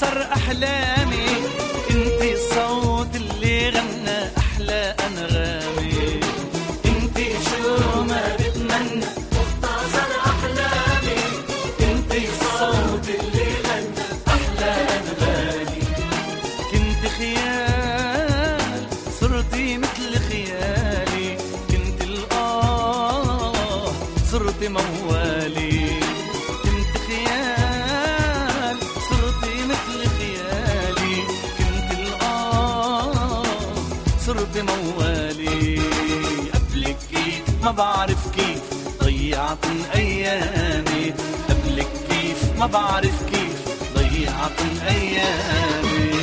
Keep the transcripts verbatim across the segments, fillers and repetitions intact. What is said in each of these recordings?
مختصر أحلامي، انتي الصوت اللي غنى أحلى أنغامي، انتي شو ما بتمنى مختصر أحلامي، انتي الصوت اللي غنى أحلى أنغامي. كنت خيال صرتي مثل خيالي، كنت الآه صرتي موالي، كنت خيال صرتي مثل خيالي، كنت الآه صرتي موالي. قبلك كيف ما بعرف كيف ضيعت أيامي، قبلك كيف ما بعرف كيف ضيعت أيامي.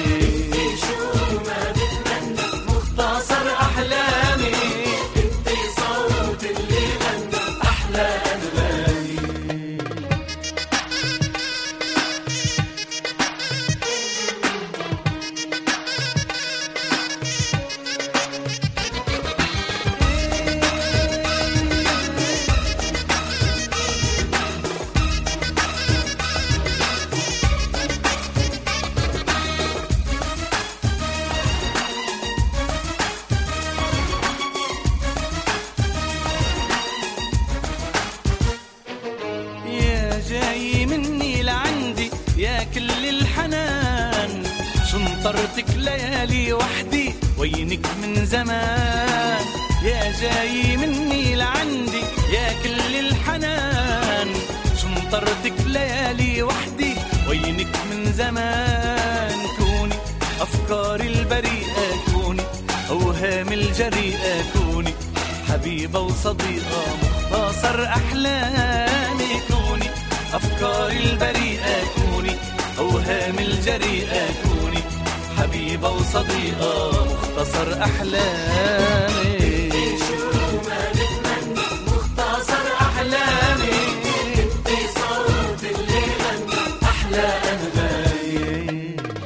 مختصر أحلامي، انتي صوت اللي غنى أحلى أنغامي. جاي مني لعندي يا كل الحنان، شنطرتك ليالي وحدي وينك من زمان. يا جاي مني لعندي يا كل الحنان، شنطرتك ليالي وحدي وينك من زمان. كوني أفكاري البريئة، كوني أوهامي الجريئة، كوني حبيبة وصديقة مختصر أحلامي. كوني أفكاري البريئة، كوني أوهامي الجريئة، كوني حبيبة وصديقة مختصر أحلامي. شو ما نتمنى مختصر أحلامي، انتي صوت اللي غنى أحلى أنغامي.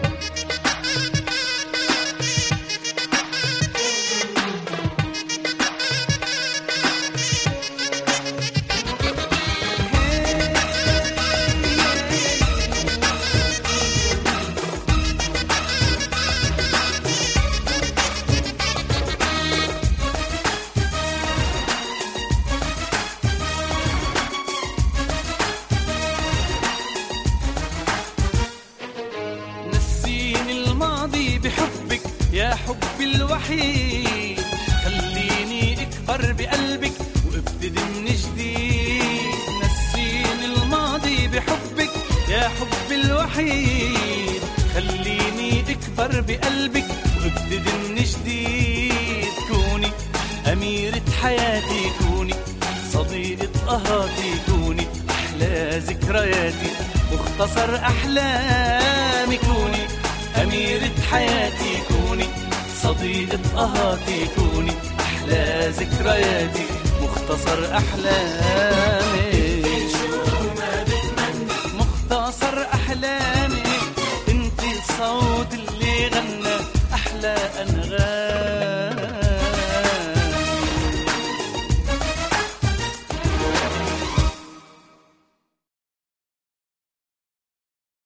بحبك يا حبي الوحيد، خليني اكبر بقلبك وابتدي من جديد. نسيني الماضي بحبك يا حبي الوحيد، خليني اكبر بقلبك وابتدي من جديد. كوني أميرة حياتي، كوني صديقة قهاتي، كوني أحلى ذكرياتي مختصر أحلامي. كوني أميرة حياتي، كوني صديقة قهاتي، كوني أحلى ذكرياتي مختصر أحلامي.